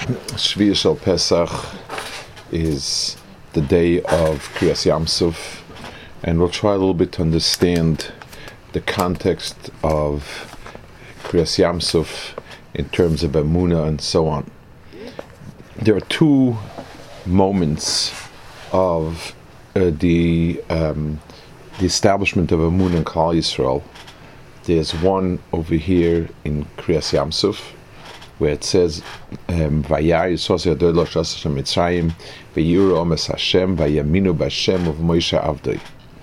Shvius Shel Pesach is the day of Kriyas Yamsuf, and we'll try a little bit to understand the context of Kriyas Yamsuf in terms of Emunah and so on. There are two moments of the establishment of Emunah in Klal Yisrael. There's one over here in Kriyas Yamsuf, where it says, "Vayar Yisrael Yadol Lo Shas Hashem Mitzrayim, V'yiru Omes Hashem, V'yaminu B'Hashem of Moshe Avdoi."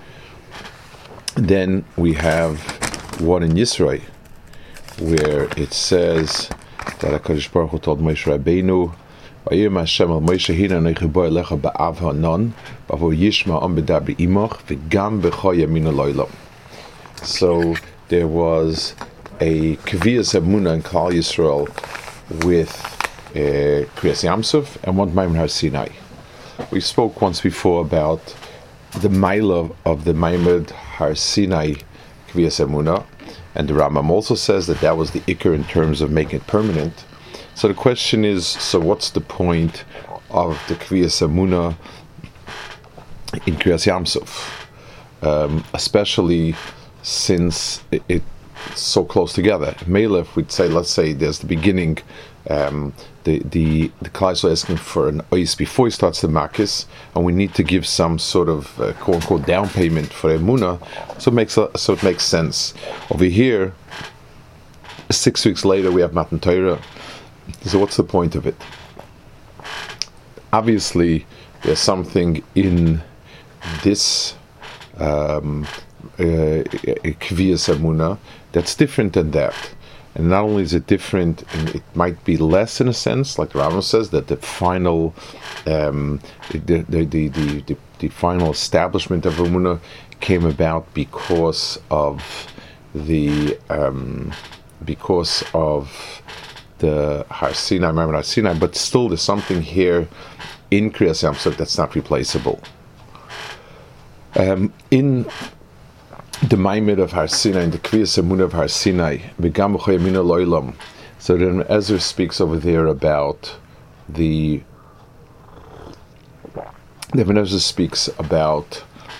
Then we have one in Yisrael, where it says that HaKadosh Baruch Hu told Moshe Rabbeinu, "Vayim Hashem al Moshe Hina Anochi Bo Elecha Ba'av Hanon, V'avo Yishma Om B'Dabri Imoch, V'gam B'cho Yaminu Lo'olam." So there was a Kviyas Emunah in Klal Yisrael with Kriyas Yamsuf and one Maimon Har Sinai. We spoke once before about the Maila of the Maimon Har Sinai Kviyas Emunah, and the Rambam also says that that was the Iker in terms of making it permanent. So the question is, so what's the point of the Kviyas Emunah in Kriyas Yamsuf? Especially since it's so close together. Melech, we'd say, let's say there's the beginning, the Klal Yisrael asking for an ois before he starts the makis, and we need to give some sort of quote unquote down payment for Emunah, so it makes sense. Over here, 6 weeks later, we have Matan Torah. So what's the point of it? Obviously, there's something in this Kviyas Emunah that's different than that. And not only is it different, and it might be less in a sense, like the Rambam says, that the final the final establishment of Emunah came about because of the Har Sinai, Maimon Har Sinai, but still there's something here in Kriyas Yamsuf that's not replaceable. In the Maimon of Har Sinai, in the Kviyas Emunah of Har Sinai, V'gam b'cho yaminu lo'olam. So then Ezra speaks over there about Ezra speaks about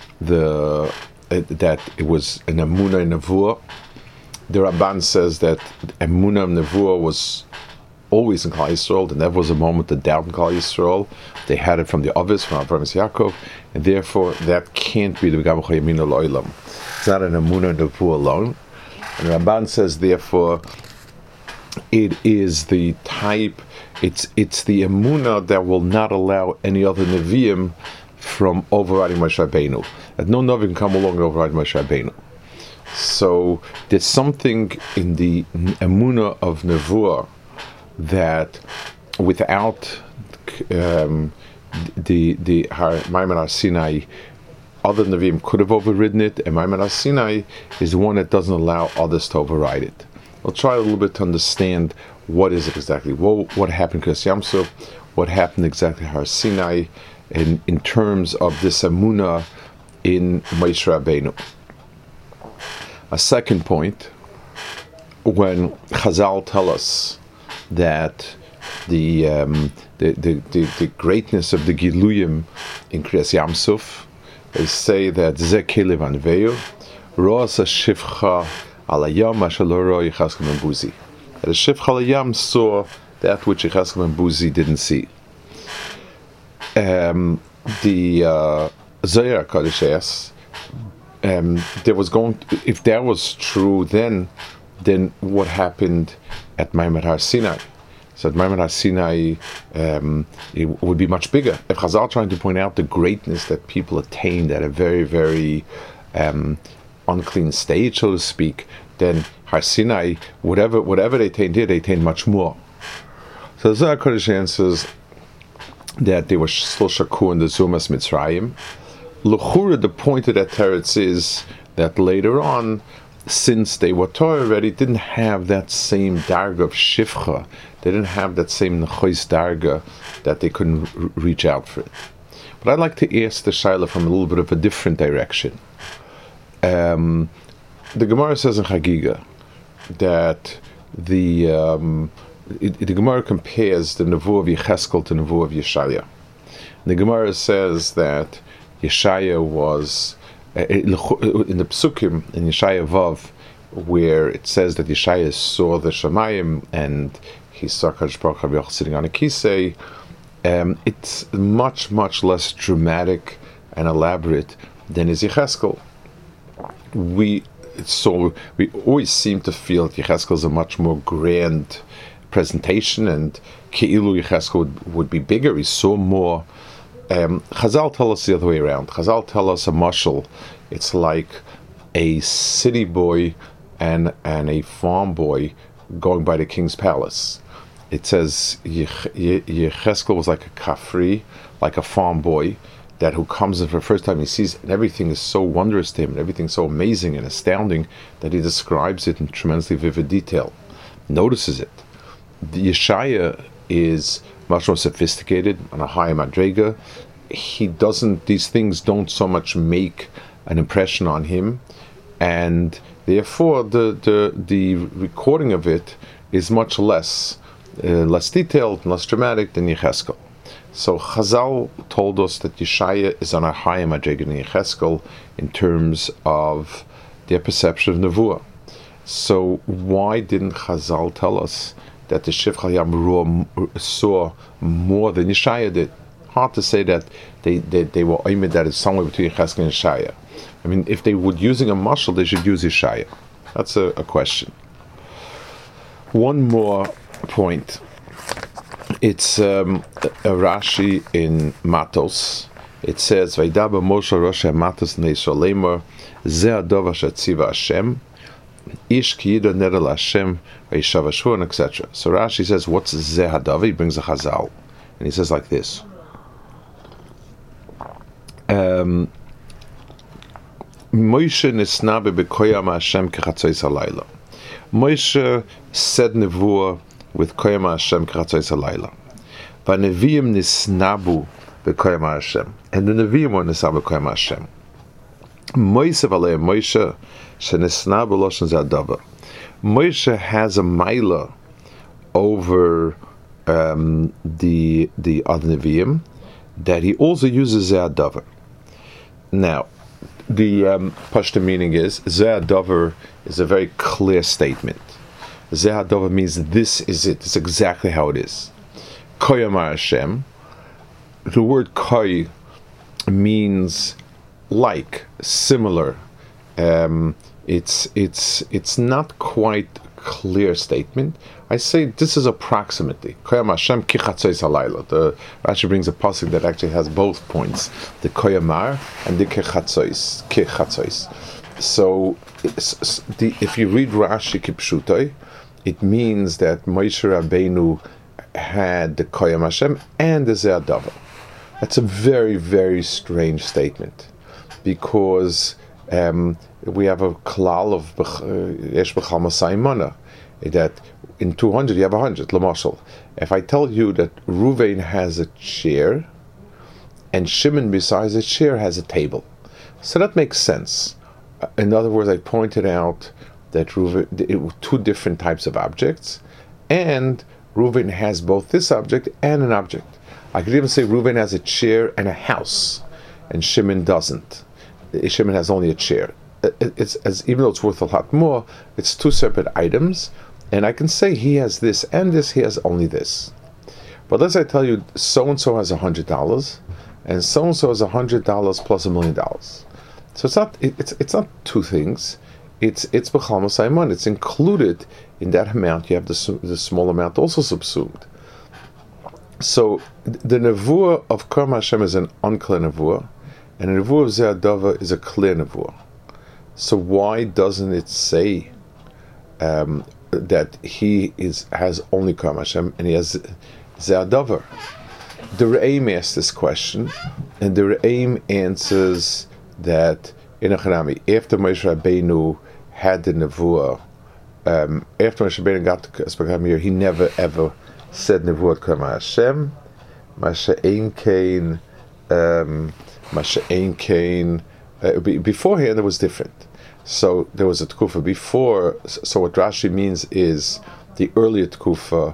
that it was an Emunah in Nevuah. The Ramban says that Emunah in Nevuah was always in Klal Yisrael. There never was a moment of doubt in Klal Yisrael. They had it from the Avis, from Avraham and Yaakov, and therefore that can't be the V'gam b'cho yaminu lo'olam. It's not an Emunah in Nevuah alone. And Ramban says, therefore, it is the type, it's the Emunah that will not allow any other Nevi'im from overriding Moshe Rabbeinu. That no Nevi can come along and override Moshe Rabbeinu. So there's something in the Emunah of Nevuah that without the Maimon Har Sinai, other Nevi'im could have overridden it, and Maimon Har Sinai is the one that doesn't allow others to override it. We'll try a little bit to understand what is it exactly, what happened to Kriyas Yamsuf, what happened exactly to Har Sinai, in terms of this Emunah in Moshe Rabbeinu. A second point, when Chazal tell us that the greatness of the Giluyim in Kriyas Yamsuf, they say that Ze Kelev Anveyu, Ro'as HaShifcha Al Hayam Asher Lo Ro'a Yechezkel Ben Buzi. That the Shifcha Al Hayam saw that which Yechezkel Ben Buzi didn't see. The Zohar HaKadosh asks, if that was true then what happened at Maimon Har Sinai? So at Maimon Har Sinai, it would be much bigger. If Chazal trying to point out the greatness that people attained at a very, very unclean stage, so to speak, then Har Sinai, whatever they attained here, they attained much more. So the Zohar HaKadosh answers that they were still shakur in the Zumas Mitzrayim. L'chura, the point of that teretz is that later on, since they were Torah already, didn't have that same darga of shifcha. They didn't have that same nechois darga that they couldn't reach out for it. But I'd like to ask the shaila from a little bit of a different direction. The Gemara says in Chagiga that the the Gemara compares the Nevuah of Yecheskel to the Nevuah of Yeshaya. The Gemara says that Yeshaya was in the Psukim in Yeshaya Vav, where it says that Yeshaya saw the Shemayim and he saw Kadosh Baruch Hu sitting on a kisei. It's much, much less dramatic and elaborate than is Yecheskel. We always seem to feel that Yecheskel is a much more grand presentation, and Ke'ilu Yecheskel would be bigger. He saw more. Chazal tell us the other way around. Chazal tell us a mashal. It's like a city boy and a farm boy going by the king's palace. It says Yecheskel was like a kafri, like a farm boy, that who comes in for the first time, he sees, and everything is so wondrous to him, and everything's so amazing and astounding that he describes it in tremendously vivid detail, notices it. The Yeshaya is much more sophisticated, on a higher madrega. These things don't so much make an impression on him, and therefore the recording of it is much less detailed, less dramatic than Yecheskel. So Chazal told us that Yeshaya is on a higher madrega than Yecheskel in terms of their perception of Nevuah. So why didn't Chazal tell us that the Shivcha Yam saw more than Yeshaya did? Hard to say that they were aimed that it's somewhere between Yecheskel and Yeshaya. I mean, if they were using a mashal, they should use Yeshaya. That's a question. One more point. It's a Rashi in Matos. It says, "Vaydaba Moshe Rosh Matos Neisol Lemor Ze Adov Asher Tziva Hashem Ish Ki Yida Neder Hashem Vayishav Ashur," etc. So Rashi says, "What's Ze Hadava?" He brings a Chazal, and he says like this. Moshe Nisnabe Bekoyam Hashem Kechatzois Halayla. Moshe said Nevuah with Koyam Hashem Kechatzois Halayla. Vaneviim Nisnabu Bekoyam Hashem, and the Neviim were Nisnabu Bekoyam Hashem. Moshe Valei Moshe Shenisnabu Loshen Zadava. Moshe has a maila over the other Neviim that he also uses Zadava. Now, the Pashto meaning is Ze'adavar is a very clear statement. Ze'adavar means this is it. It's exactly how it is. Koyamar Hashem. The word koy means like, similar. It's not quite a clear statement. I say this is approximately. Koyam Hashem ki chatzois halayla. The Rashi brings a pasuk that actually has both points, the koyamar and the ki chatzois. So if you read Rashi kipshutai, it means that Moshe Rabbeinu had the koyam Hashem and the ze'adava. That's a very, very strange statement, because we have a klal of yesh b'chal masai mana, that in 200 you have 100. L'mashal, if I tell you that Ruvain has a chair and Shimon besides the chair has a table, so that makes sense. In other words, I pointed out that Ruvain, two different types of objects, and Ruvain has both this object and an object. I could even say Ruvain has a chair and a house, and Shimon doesn't. Shimon has only a chair. Even though it's worth a lot more, it's two separate items, and I can say he has this and this, he has only this. But let's say I tell you so-and-so has $100, and so-and-so has $100 plus $1 million. So it's not two things. It's b'chal masai mana. It's included in that amount. You have the small amount also subsumed. So the nevuah of Koyam Hashem is an unclear nevuah, and the nevuah of Ze'adava is a clear nevuah. So why doesn't it say that he has only Koyam Hashem and he has Ze'adava? The Re'im asks this question, and the Re'im answers that in a Chanami, after Moshe Rabbeinu had the nevuah, after Moshe Rabbeinu got to Spechamir, he never ever said nevuah Koyam Hashem. Masha'ein Kain. Beforehand, it was different. So there was a tkufa before. So what Rashi means is the earlier tkufa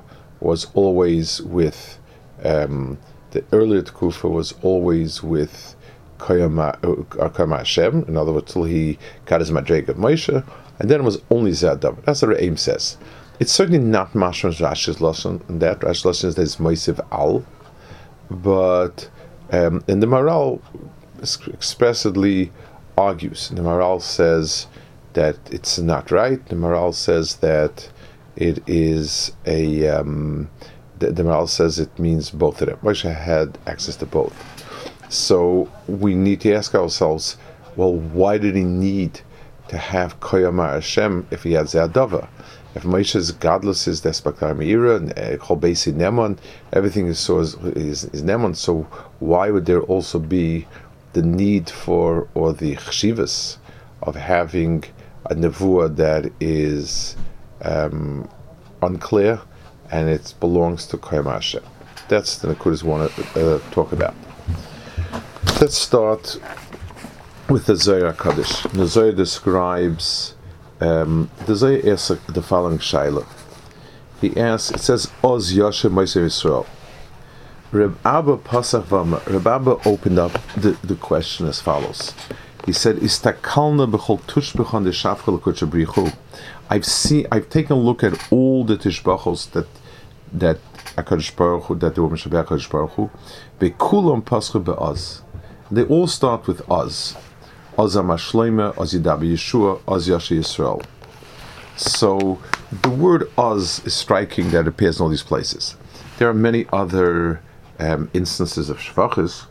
was always with the earlier Tkufa was always with Kayama Hashem, in other words, till he got his Madreg of Moshe, and then it was only Ze'adav. That's what the Re'im says. It's certainly not Mashma's Rashi's lesson, and that Rashi's lesson is that it's Moisiv Al, but and the Maharal expressly argues. The Maharal says that it's not right. The Maharal says that it is a the Maharal says it means both of them. Moshe had access to both. So we need to ask ourselves, well, why did he need to have Koyama Hashem if he had Ze'adava? If Moshe's godless is Despakar Meira and Chobesi Nemon, everything is Nemon, so why would there also be the need for, or the chshivas of having a nevuah that is unclear and it belongs to Koyama Hashem? That's the Nakudas want to talk about. Let's start with the Zohar Kaddish. The Zohar describes, the Zohar asks the following shaila. He asks, it says, Oz Yashem Moshe Yisrael. Reb Abba Pasach Vama, Reb Abba opened up the question as follows. He said, Istakalna b'chol tushbechon de shafcha l'kutsha brichu. I've taken a look at all the tishbachos that HaKadosh Baruch Hu, that they were Meshabech HaKadosh Baruch Hu, be'kulam pascha be'az. They all start with Oz. Oz HaMashleima, Oz Yidabi Yeshua, Oz Yasha Yisrael. So the word Oz is striking that appears in all these places. There are many other instances of Shvachas.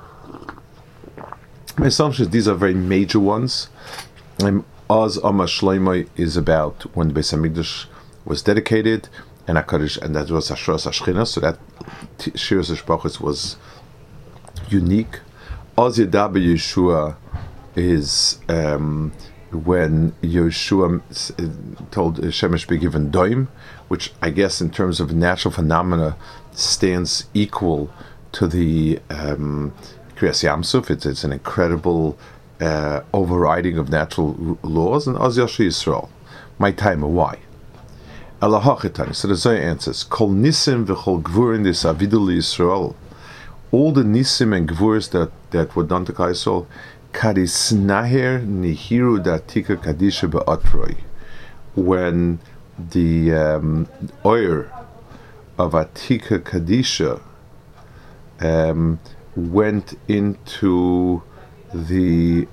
My assumption is these are very major ones. Oz HaMashleima is about when the Beis HaMikdash was dedicated, and HaKadosh, and that was Ashras HaShechina, so that Shiras HaShvachos was unique. Oz Yidabi Yeshua is when Yeshua told Shemesh be given doim, which I guess in terms of natural phenomena stands equal to the Kriyas Yamsuf. It's an incredible overriding of natural laws. And Oz Yasha Yisrael, my time, why? Elahachetani. So the Zohar answers, Kol nisim v'chol gvurin dis avidu Yisrael. All the nisim and gvuras that were done to Klal Yisrael, karisnaher nihiru datika kadisha be'atroi. When the oir of Atika Kadisha went into the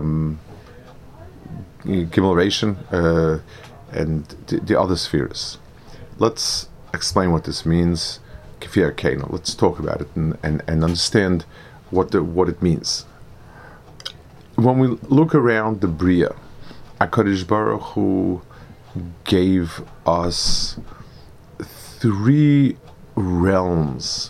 Gimel and the other spheres. Let's explain what this means. Let's talk about it and understand what it means. When we look around the Bria, HaKadosh Baruch Hu gave us 3 realms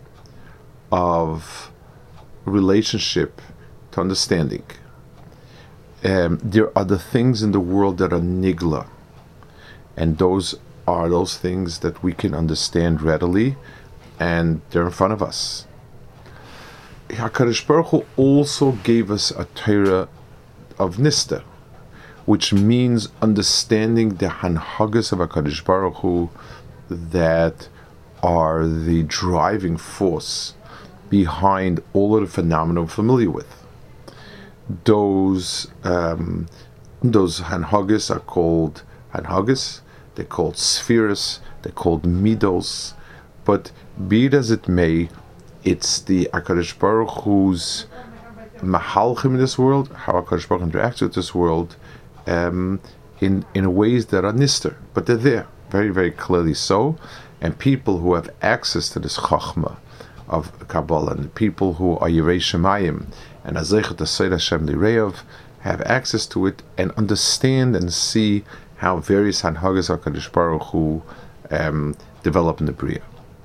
of relationship to understanding. There are the things in the world that are nigla, and those are those things that we can understand readily, and they're in front of us. HaKadosh Baruch Hu also gave us a Torah of Nista, which means understanding the Hanhagas of HaKadosh Baruch Hu that are the driving force behind all of the phenomena we're familiar with. Those Hanhagas are called Hanhagas, they're called Spheres, they're called Midos, but be it as it may, it's the HaKadosh Baruch Hu's Mahalchim in this world, how HaKadosh Baruch Hu interacts with this world, in ways that are nister, but they're there, very, very clearly so. And people who have access to this Chachma of Kabbalah, and people who are Yirei Shemayim, and Azechet Asayid Hashem Lireov, have access to it and understand and see how various Hanhagas HaKadosh Baruch Hu develop in the Bria.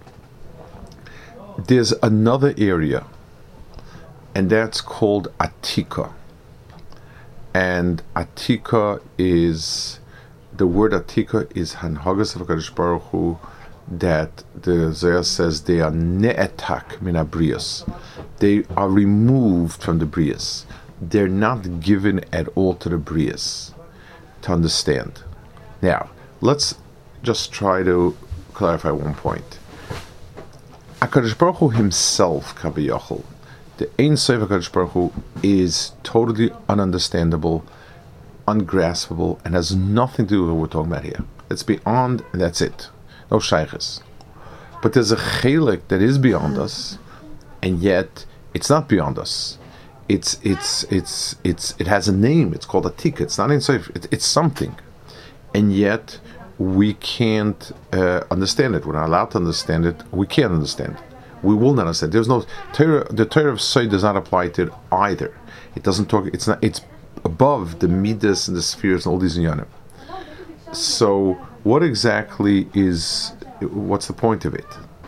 There's another area, and that's called Atika. And Atika is, the word Atika is Hanhagas of HaKadosh Baruch Hu, that the Zohar says they are ne'etak min abrias. They are removed from the brias. They're not given at all to the brias to understand. Now, let's just try to clarify one point. HaKadosh Baruch Hu himself, Kaviyachol, the Ein Sof HaKadosh Baruch Hu, is totally ununderstandable, ungraspable, and has nothing to do with what we're talking about here. It's beyond, and that's it. No shaykhs. But there's a chelik that is beyond us, and yet it's not beyond us. It has a name. It's called a tikka. It's not inside. It's something, and yet we can't understand it. We're not allowed to understand it. We can't understand it. We will not understand. There's no Torah. The Torah of Sod does not apply to it either. It doesn't talk. It's not. It's above the midas and the spheres and all these inyanim. So, what exactly is? What's the point of it?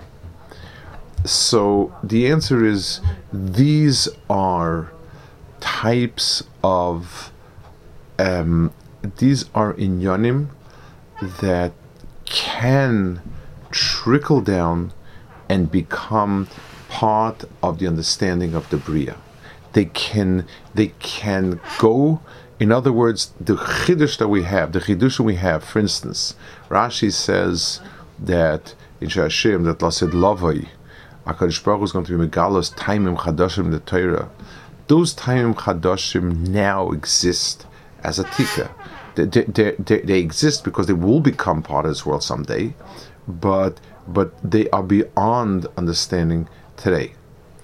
So the answer is, these are types of these are inyanim that can trickle down and become part of the understanding of the Bria. They can go. In other words, the chidush that we have, the chidush we have, for instance, Rashi says that in Shashim that Lasid Lavai, HaKadosh Baruch Hu is going to be megalos taimim chadashim in the Torah. Those taimim chadashim now exist as a tikka. They exist because they will become part of this world someday, but they are beyond understanding today.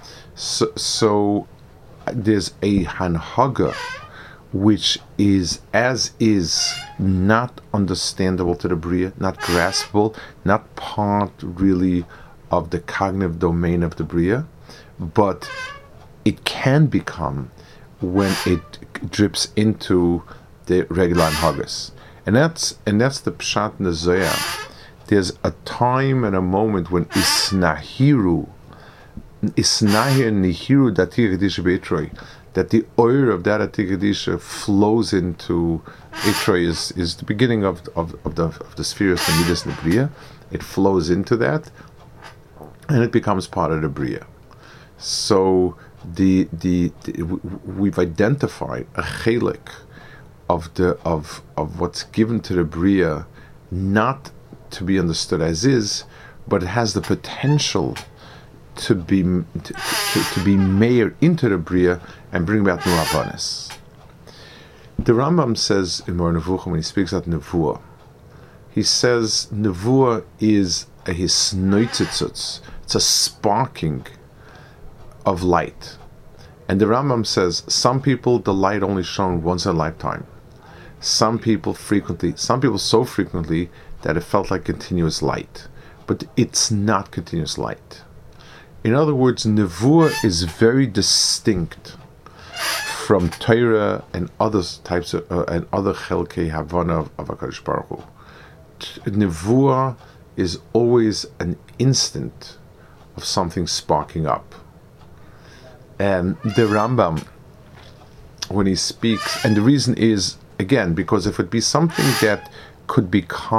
So there's a hanhaga which is not understandable to the Bria, not graspable, not part really of the cognitive domain of the Bria, but it can become when it drips into the regular Hanhagas. And that's the Pshat in the Zohar. There's a time and a moment when Isnahiru Nihiru Datir Kedisha Beitroi, that the oil of that Atir Kedisha flows into Eitroi is the beginning of the spheres, the Midas and the Bria. It flows into that, and it becomes part of the Bria. So we've identified a chelik of what's given to the Bria, not to be understood as is, but it has the potential to be mayor into the Bria and bring about new Rabbanis. The Rambam says in Moreh Nevuchim, when he speaks about Nevuah, he says Nevuah is a hisnoitzitzutz. It's a sparking of light. And the Rambam says some people the light only shone once in a lifetime. Some people so frequently that it felt like continuous light. But it's not continuous light. In other words, Nevuah is very distinct from Torah and other types of and other Chelkei Havana of HaKadosh Baruch Hu. Nevuah is always an instant of something sparking up. And the Rambam, when he speaks, and the reason is, again, because if it be something that could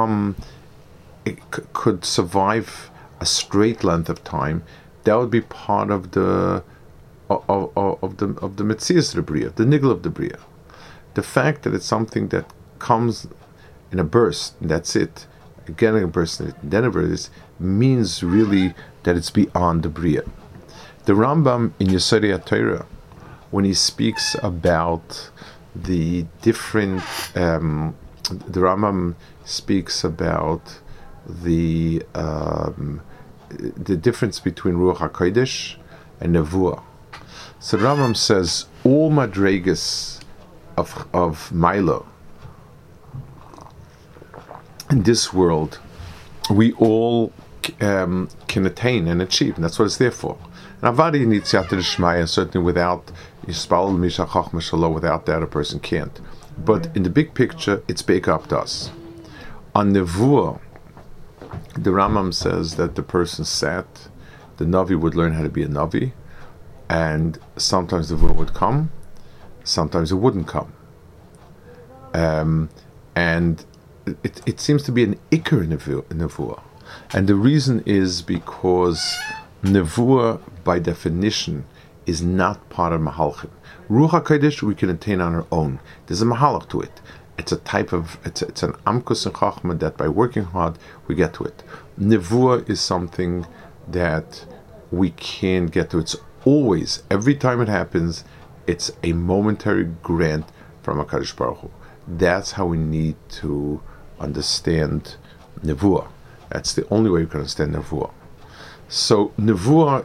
survive a straight length of time, that would be part of the Metzias of the Bria, the niggle of the Bria. The fact that it's something that comes in a burst, and that's it, again a burst, and then a burst, means really that it's beyond the Bria. The Rambam in Yesodei HaTorah, when he speaks about the different, the Rambam speaks about the difference between Ruach HaKodesh and Nevuah. So the Rambam says all madregas of Milo in this world, we all can attain and achieve, and that's what it's there for. And Avadi needs Yat Shmaya, certainly without Yispal Misha Chachma Shalom, without that a person can't. But in the big picture, it's big up to us. On Nevuah, the Rambam says that the person sat, the Navi would learn how to be a Navi, and sometimes the Nevuah would come, sometimes it wouldn't come. And it seems to be an Iker Nevuah. And the reason is because Nevuah, by definition, is not part of Mahalchim. Ruach HaKodesh we can attain on our own. There's a Mahalach to it. It's a type of, it's an amkus and chachma that by working hard we get to it. Nevuah is something that we can't get to. It's always, every time it happens, it's a momentary grant from HaKadosh Baruch Hu. That's how we need to understand Nevuah. That's the only way you can understand Nevuah. So Nevuah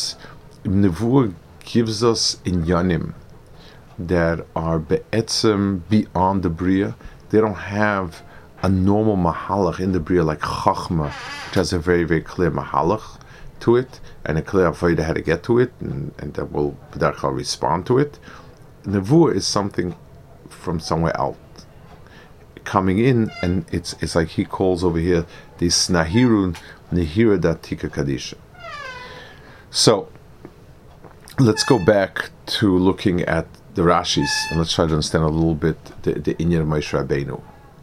gives us inyanim that are be'etzem beyond the Bria. They don't have a normal mahalach in the Bria like Chachma, which has a very, very clear mahalach to it, and a clear avodah how to get to it, and that will respond to it. Nevuah is something from somewhere out coming in, and it's like he calls over here this Nahirun Nehira Datika Kadisha. So let's go back to looking at the Rashis, and let's try to understand a little bit the Inyan of Moshe Rabbeinu.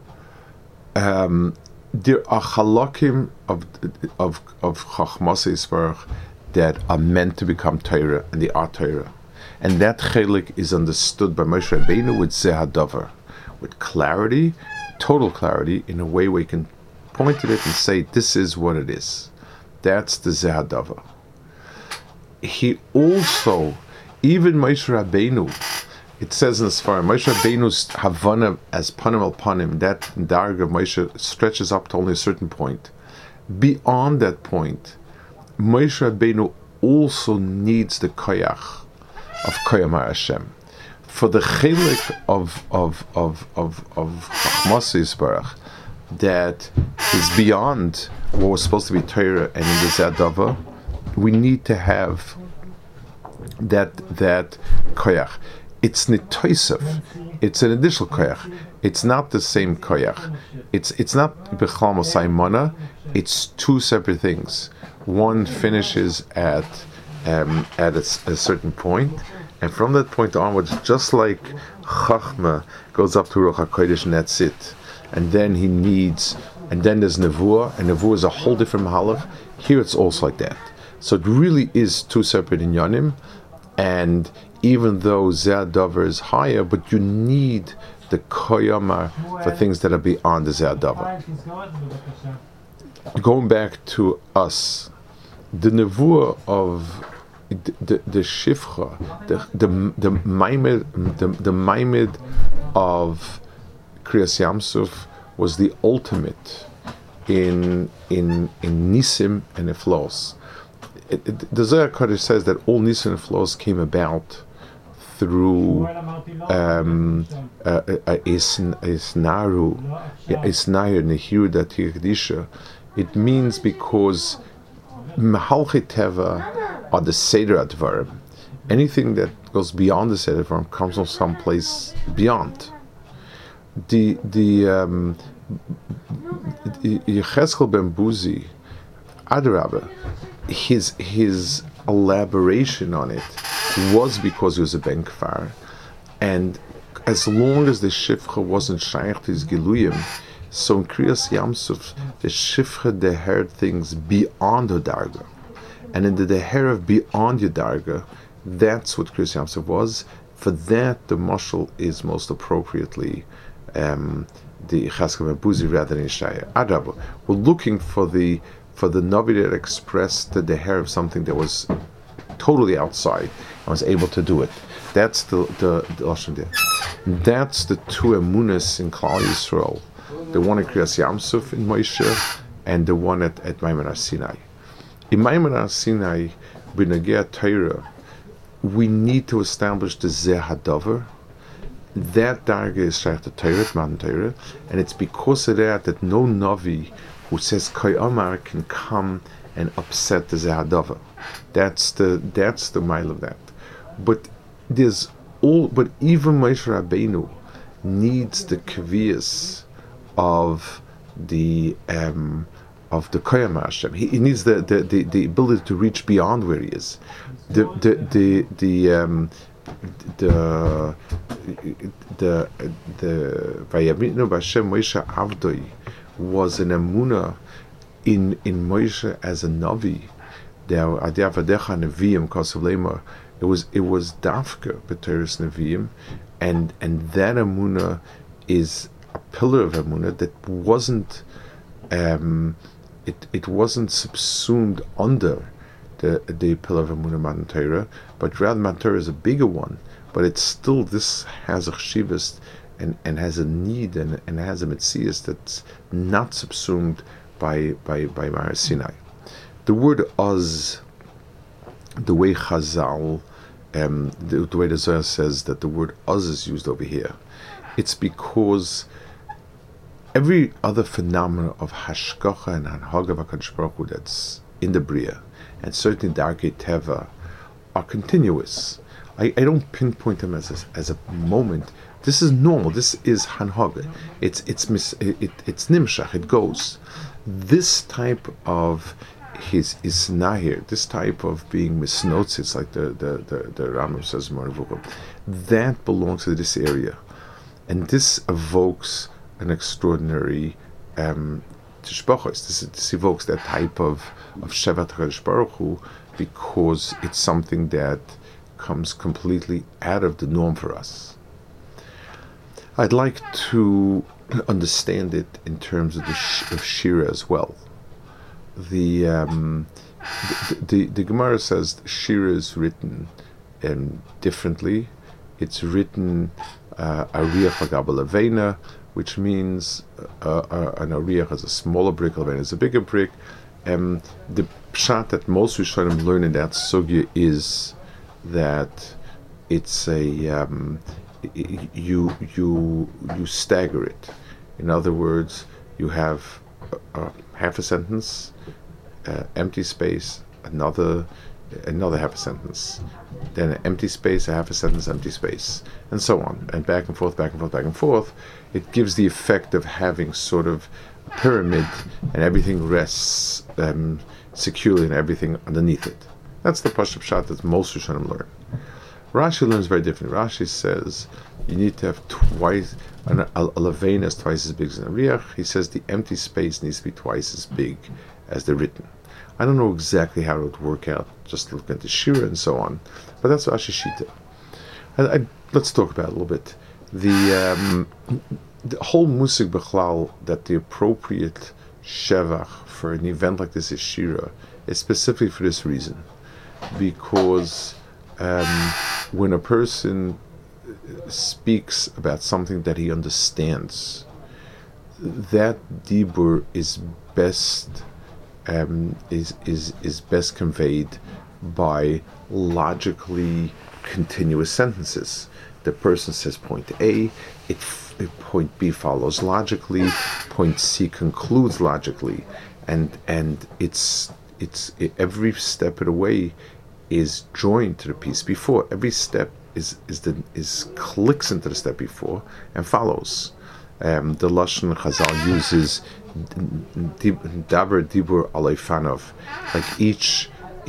There are halakim of Chachmas Yisbarach that are meant to become Torah, and they are Torah. And that chelik is understood by Moshe Rabbeinu with Zeh HaDavar, with clarity, total clarity, in a way where you can point at it and say, this is what it is. That's the Zeh HaDavar. He also, even Moshe Rabbeinu, it says in the Sfarim, Moshe Rabbeinu's Havana as Panim al Panim, that Darg of Moshe stretches up to only a certain point. Beyond that point, Moshe Rabbeinu also needs the koyach of Koyam Hashem. For the chelik of Chachmas Yisbarach that is beyond what was supposed to be Torah and in the Zeh HaDavar, we need to have that koyach. It's nitoisav. It's an additional koyach. It's not the same koyach. It's not b'chal masai mana. It's two separate things. One finishes at a certain point, and from that point onwards, just like Chachma goes up to Ruach HaKodesh and that's it. And then there's Nevuah, and Nevuah is a whole different mahalach. Here it's also like that. So it really is two separate inyanim, and even though Zeh HaDavar is higher, but you need the koyama for things that are beyond the Zeh HaDavar. Going back to us, the Nevuah of the Shifcha, the Maimed of Kriyas Yamsuf was the ultimate in Nisim and Iflos. The Zohar Kodesh says that all Nisim and Iflos came about through Isnair Nehiru Datika Kadisha. It means because Mahalchei Teva are the Seder Advarim. Anything that goes beyond the Seder Advarim comes from someplace beyond. The Yechezkel ben Buzi, Adarabah, his elaboration on it was because he was a ben kfar, and as long as the shifcha wasn't shaykh to his giluyim, so in Kriyas Yamsuf, the shifcha dehered things beyond the darga, and in the deher of beyond your darga, that's what Kriyas Yamsuf was. For that, the mashal is most appropriately the Yechezkel ben Buzi rather than Yeshaya. Adrabah, we're looking for the Navi that expressed the deher of something that was totally outside and was able to do it. That's the Lashon there. That's the two emunas in Klal Yisrael. The one in Kriyas Yamsuf in Moshe, and the one at Maimon Har Sinai. In Maimon Har Sinai, b'negei Torah, we need to establish the Zeh HaDavar. That darga is shaykh to Torah, Matan Torah, and it's because of that no Navi who says Koi Amar can come and upset the Zeh HaDavar. That's the mile of that. But even Moshe Rabbeinu needs the kaviyas of the Koyam Hashem. He needs the ability to reach beyond where he is. The Vayaminu B'Hashem Moshe Avdoi was an emuna in Moshe as a navi. It was dafka b'teres neviim, and that emuna is pillar of Emunah that wasn't it wasn't subsumed under the pillar of Emunah Matan Torah, but rather Matan Torah is a bigger one. But it's still, this has a chshivas and has a need and has a metzias that's not subsumed by Mar Sinai. The word Oz, the way Chazal, the way the Zohar says that the word Oz is used over here, it's because every other phenomenon of hashgacha and hanhaga of HaKadosh Baruch Hu that's in the Bria, and certainly Darkei Teva, are continuous. I don't pinpoint them as a moment. This is normal. This is hanhaga. It's nimshach. It goes. This type of his nahir, this type of being misnotzitz, like the Rambam says, that belongs to this area, and this evokes an extraordinary tishbachos. This evokes that type of Shevat HaKadosh Baruch Hu, because it's something that comes completely out of the norm for us. I'd like to understand it in terms of of Shira as well. The Gemara says Shira is written differently. It's written Ariach Hagabel Avena, which means an Ariach has a smaller brick, Avena is a bigger brick. The pshat that most Rishonim learn in that sugya is that it's a you stagger it. In other words, you have half a sentence, empty space, another half a sentence, then an empty space, a half a sentence, empty space, and so on, and back and forth, back and forth, back and forth. It gives the effect of having sort of a pyramid, and everything rests securely, and everything underneath it. That's the Pashup Pshat that most Rishonim learn. Rashi learns very different. Rashi says you need to have twice, a Levena is twice as big as an Ariach. He says the empty space needs to be twice as big as the written. I don't know exactly how it would work out, just look at the Shira and so on, but that's Rashi Shita. Let's talk about it a little bit. The whole Musig Bechlal, that the appropriate Shevach for an event like this is Shira, is specifically for this reason. Because when a person speaks about something that he understands, that dibur is best is best conveyed by logically continuous sentences. The person says point A, point B follows logically, point C concludes logically, and it's every step of the way is joined to the piece before. Every step is clicks into the step before and follows. The Lashon Chazal uses daber dibur alefanov, like each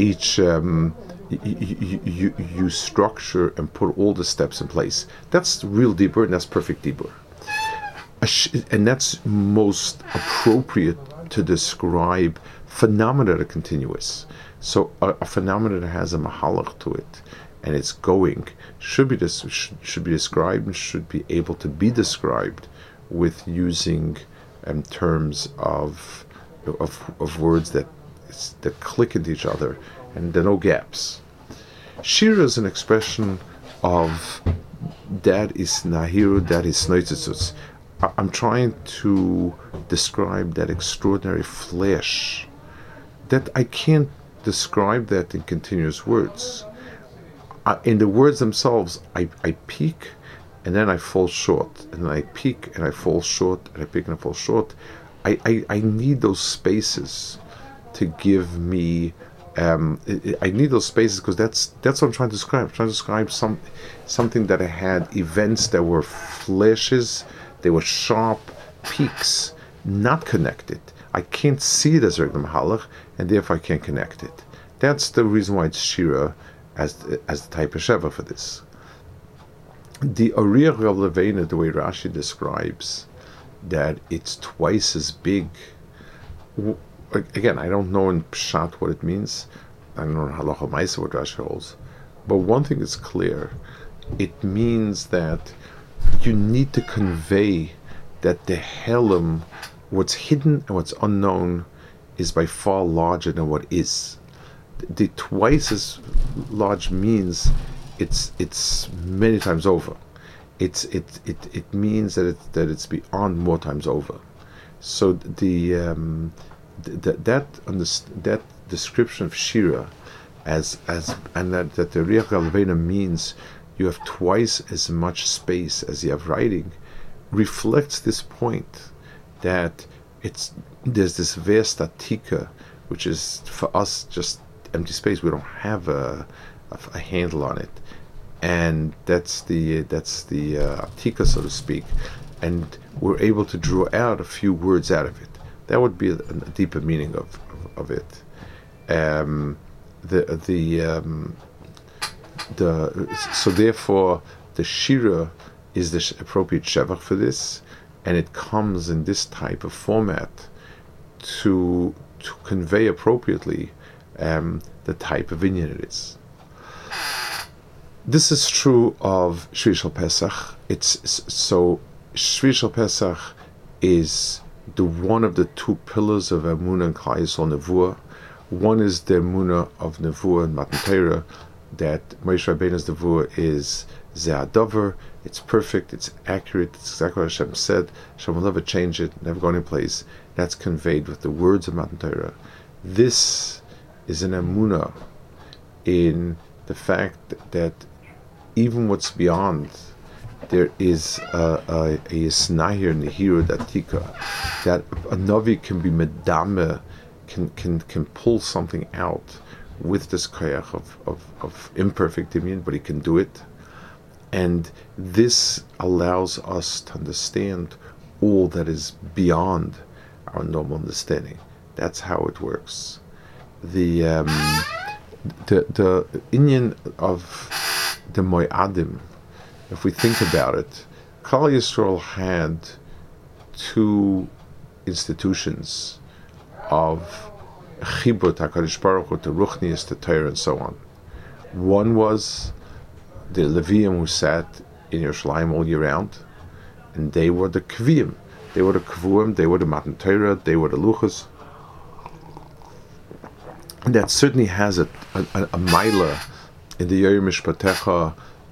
you structure and put all the steps in place. That's real dibur, and that's perfect dibur, and that's most appropriate to describe phenomena that are continuous. So a phenomenon that has a mahalach to it, and it's going, should be described and should be able to be described with using terms of words that click into each other, and there are no gaps. Shira is an expression of that is nahiru, that is snoitzitzutz. I'm trying to describe that extraordinary flash that I can't describe that in continuous words. In the words themselves, I peak and then I fall short, and then I peak and I fall short, and I peak and I fall short. I need those spaces to give me. I need those spaces because that's what I'm trying to describe. I'm trying to describe something that I had events that were flashes, they were sharp peaks, not connected. I can't see it as a mahalach, and therefore I can't connect it. That's the reason why it's Shira as the type of Sheva for this. The Ariach Rav Levena, the way Rashi describes that it's twice as big. Again, I don't know in Pshat what it means. I don't know in Halacha Maisa what Rashi holds. But one thing is clear. It means that you need to convey that the Helam, what's hidden and what's unknown, is by far larger than what is. The twice as large means it's many times over. It means that it's beyond more times over. So that description of Shira as and that the Riach Galvena means you have twice as much space as you have writing, reflects this point that there's this vast atika, which is for us just empty space. We don't have a handle on it, and that's the atika, so to speak, and we're able to draw out a few words out of it. That would be a deeper meaning of it. So therefore the shira is the appropriate shevach for this, and it comes in this type of format to convey appropriately the type of inyan it is. This is true of Shvi Shel Pesach. Shvi Shel Pesach is the one of the two pillars of Emunah and Klal Yisrael Nevuah. One is the Emunah of Nevuah and Matan Torah, that Moshe Rabbeinu's Nevuah is Ze'adavar, it's perfect, it's accurate, it's exactly what Hashem said. Hashem will never change it, never go any place. That's conveyed with the words of Matan Torah. This is an Emunah in the fact that even what's beyond, there is a Yisnahir Nehira Datika, that a Navi can be Medame, can pull something out with this koyach of imperfect immune, but he can do it. And this allows us to understand all that is beyond our normal understanding. That's how it works. The inyan of the Mo'adim, if we think about it, Klal Yisrael had two institutions of Chibur HaKadosh Baruch Hu to Ruchnius, to Torah, and so on. One was the Leviim who sat in Yerushalayim all year round, and they were the Kviyim. They were the Kvuim, they were the Matan Torah, they were the Luchas. And that certainly has a Maila in the Yoyer Mishpatecha,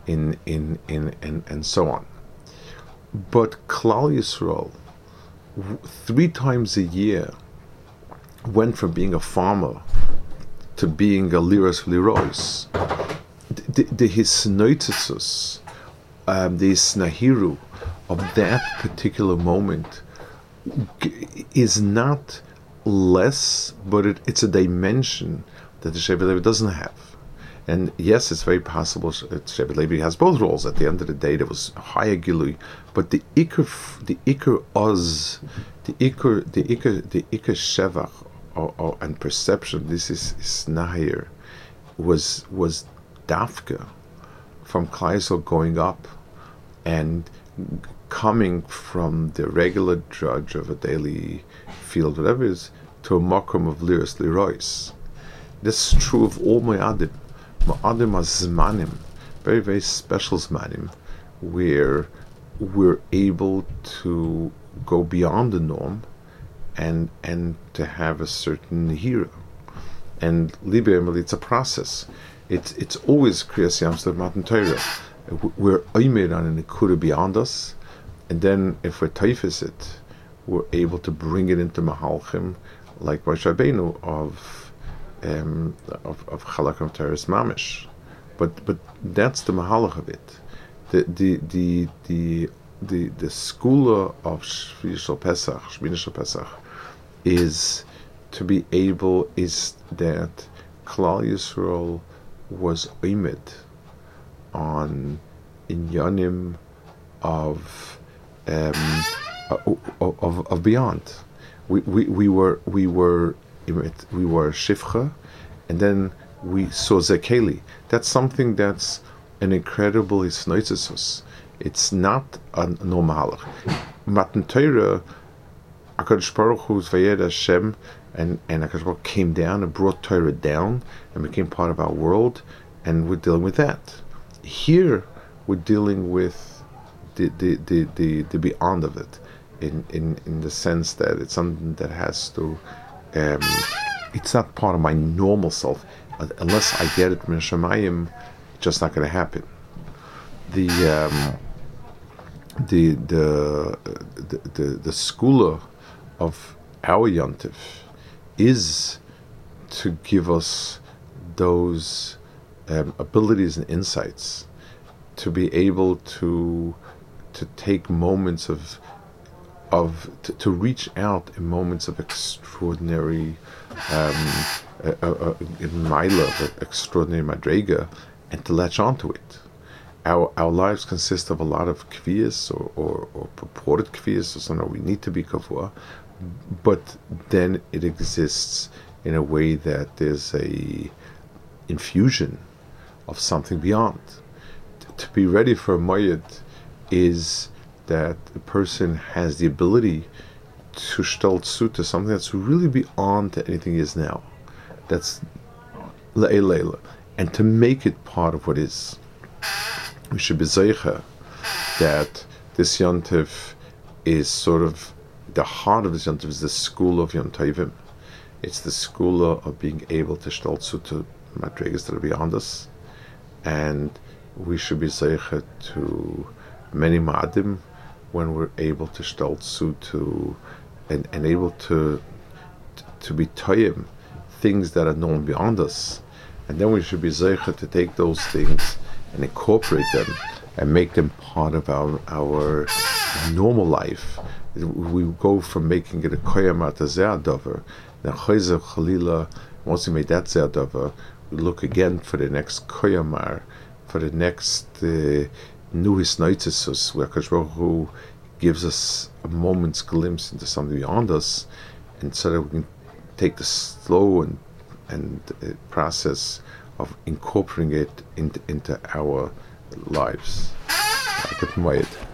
and so on. But Klal Yisrael, 3 times a year, went from being a farmer to being a liros v'liros. The hisnoitzus, the snahiru of that particular moment is not less, but it's a dimension that the Shevet Levi doesn't have. And yes, it's very possible Shevet Levi has both roles. At the end of the day, there was higher gilui, but the ikar oz, the ikar shevach, and perception, this is nahir, was dafka from Klal Yisrael going up and coming from the regular drudge of a daily field, whatever it is, to a makom of liros lirois. This is true of all Mo'adim. Mo'adim are zmanim, very, very special zmanim, where we're able to go beyond the norm and to have a certain hero. And Libya, it's a process. It's always Kriyas Yamsel Matan Torah. We're oimed on an ikura beyond us, and then if we're taifis it, we're able to bring it into Mahalchim, like Moshe Rabbeinu of Chalakam Teres Mamish. But that's the Mahalach of it. The school of Shvi Shel Pesach, Shmini Shel Pesach, is that Klal Yisrael was oimed on inyanim of beyond. We were shifcha, and then we saw zekeli. That's something that's an incredible hisnoitzus. It's not a normal. Matan Torah, HaKadosh Baruch Hu's Vayed Hashem, and HaKadosh Baruch came down and brought Torah down and became part of our world, and we're dealing with that. Here, we're dealing with the beyond of it. in the sense that it's something that has to. It's not part of my normal self. Unless I get it from Shemayim, it's just not going to happen. The schooler of our Yontif is to give us those abilities and insights to be able to take moments to reach out in moments of extraordinary extraordinary madrega, and to latch onto it. Our lives consist of a lot of kviyas or purported kviyas, or something we need to be kavua, but then it exists in a way that there's a infusion of something beyond. To be ready for a moyed is that the person has the ability to shtaltsu to something that's really beyond anything he is now. That's le'elela, and to make it part of what is. We should be zeicha that this yontif is sort of the heart of this yontif is the school of Yom Tovim. It's the school of being able to shtaltsu to madregas that are beyond us, and we should be zeicha to many ma'adim when we're able to shtaltsu to and able to be toyim things that are known beyond us, and then we should be zeicha to take those things and incorporate them and make them part of our normal life. We go from making it a koyamah to ze'adavar. Then chayzer chalila, once we made that ze'adavar, we look again for the next koyamar, for the next new hisnoitzisus, where Kadosh Baruch Hu gives us a moment's glimpse into something beyond us, and so that we can take the slow and process of incorporating it into our lives. Good moed.